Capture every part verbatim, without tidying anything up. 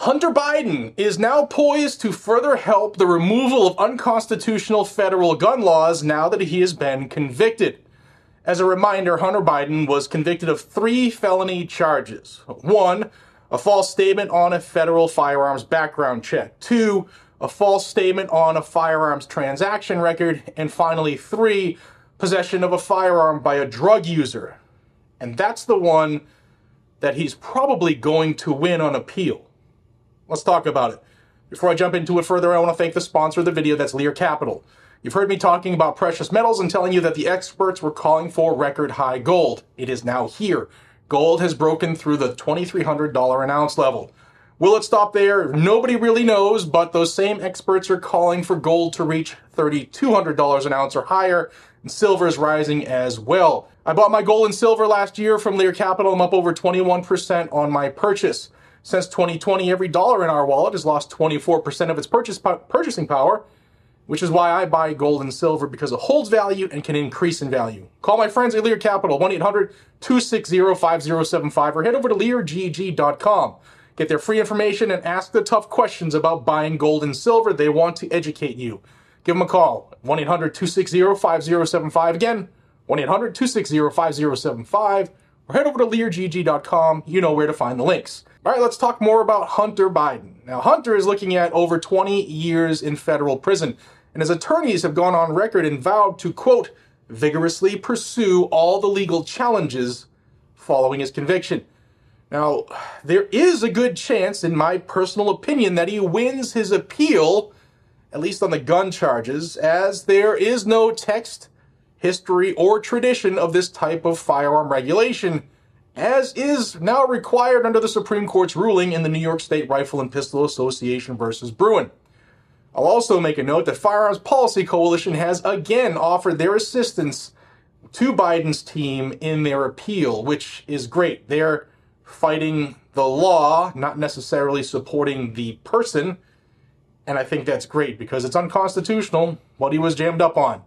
Hunter Biden is now poised to further help the removal of unconstitutional federal gun laws now that he has been convicted. As a reminder, Hunter Biden was convicted of three felony charges. One, a false statement on a federal firearms background check. Two, a false statement on a firearms transaction record. And finally, three, possession of a firearm by a drug user. And that's the one that he's probably going to win on appeal. Let's talk about it. Before I jump into it further, I want to thank the sponsor of the video, that's Lear Capital. You've heard me talking about precious metals and telling you that the experts were calling for record high gold. It is now here. Gold has broken through the twenty-three hundred dollars an ounce level. Will it stop there? Nobody really knows, but those same experts are calling for gold to reach three thousand two hundred dollars an ounce or higher, and silver is rising as well. I bought my gold and silver last year from Lear Capital. I'm up over twenty-one percent on my purchase. Since twenty twenty, every dollar in our wallet has lost twenty-four percent of its purchase po- purchasing power, which is why I buy gold and silver, because it holds value and can increase in value. Call my friends at Lear Capital, one eight hundred, two six zero, five zero seven five, or head over to lear g g dot com. Get their free information and ask the tough questions about buying gold and silver. They want to educate you. Give them a call, one eight hundred, two six zero, five zero seven five. Again, one eight hundred, two six zero, five zero seven five, or head over to lear g g dot com. You know where to find the links. All right, let's talk more about Hunter Biden. Now, Hunter is looking at over twenty years in federal prison, and his attorneys have gone on record and vowed to, quote, vigorously pursue all the legal challenges following his conviction. Now, there is a good chance, in my personal opinion, that he wins his appeal, at least on the gun charges, as there is no text, history, or tradition of this type of firearm regulation, as is now required under the Supreme Court's ruling in the New York State Rifle and Pistol Association versus Bruin. I'll also make a note that Firearms Policy Coalition has again offered their assistance to Biden's team in their appeal, which is great. They're fighting the law, not necessarily supporting the person, and I think that's great because it's unconstitutional what he was jammed up on.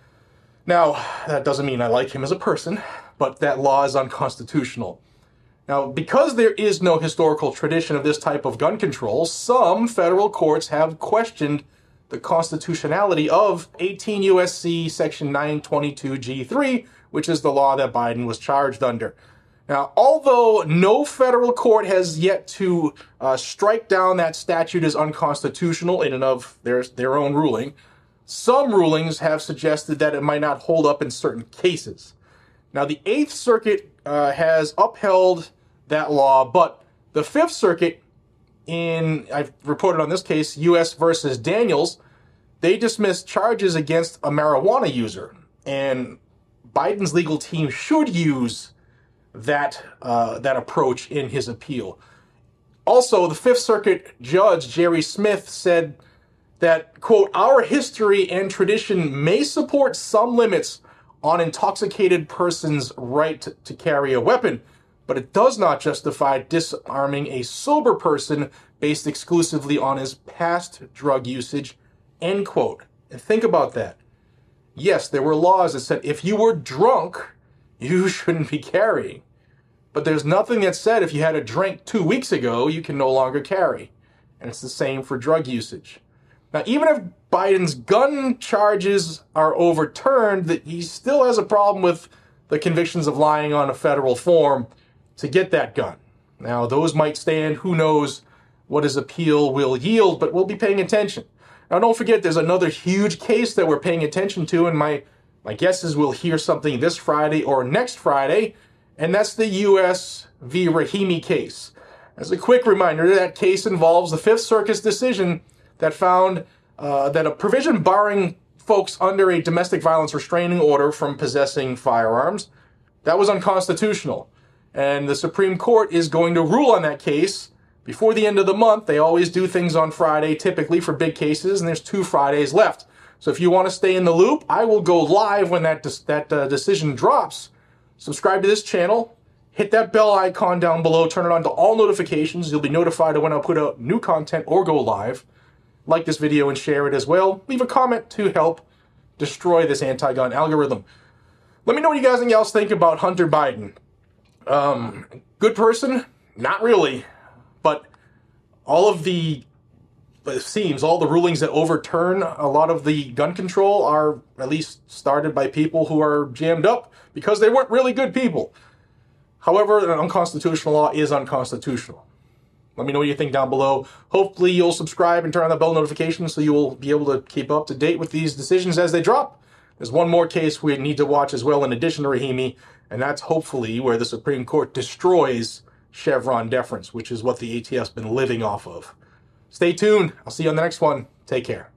Now, that doesn't mean I like him as a person, but that law is unconstitutional. Now, because there is no historical tradition of this type of gun control, some federal courts have questioned the constitutionality of eighteen U S C section nine twenty-two G three, which is the law that Biden was charged under. Now, although no federal court has yet to uh, strike down that statute as unconstitutional in and of their, their own ruling, some rulings have suggested that it might not hold up in certain cases. Now, the Eighth Circuit uh, has upheld that law, but the Fifth Circuit, in, I've reported on this case, U S versus Daniels, they dismissed charges against a marijuana user, and Biden's legal team should use that uh, that approach in his appeal. Also, the Fifth Circuit Judge Jerry Smith said that, quote, our history and tradition may support some limits on intoxicated persons' right to, to carry a weapon, but it does not justify disarming a sober person based exclusively on his past drug usage, end quote. And think about that. Yes, there were laws that said if you were drunk, you shouldn't be carrying. But there's nothing that said if you had a drink two weeks ago, you can no longer carry. And it's the same for drug usage. Now, even if Biden's gun charges are overturned, that he still has a problem with the convictions of lying on a federal form to get that gun. Now, those might stand. Who knows what his appeal will yield, but we'll be paying attention. Now, don't forget, there's another huge case that we're paying attention to, and my, my guess is we'll hear something this Friday or next Friday, and that's the U S v. Rahimi case. As a quick reminder, that case involves the Fifth Circuit's decision that found uh, that a provision barring folks under a domestic violence restraining order from possessing firearms, that was unconstitutional. And the Supreme Court is going to rule on that case before the end of the month. They always do things on Friday, typically for big cases, and there's two Fridays left. So if you want to stay in the loop, I will go live when that, de- that uh, decision drops. Subscribe to this channel, hit that bell icon down below, turn it on to all notifications. You'll be notified of when I put out new content or go live. Like this video and share it as well. Leave a comment to help destroy this anti-gun algorithm. Let me know what you guys else think about Hunter Biden. Um, good person? Not really. But all of the, it seems, all the rulings that overturn a lot of the gun control are at least started by people who are jammed up because they weren't really good people. However, an unconstitutional law is unconstitutional. Let me know what you think down below. Hopefully you'll subscribe and turn on the bell notifications so you will be able to keep up to date with these decisions as they drop. There's one more case we need to watch as well in addition to Rahimi, and that's hopefully where the Supreme Court destroys Chevron deference, which is what the A T F's been living off of. Stay tuned. I'll see you on the next one. Take care.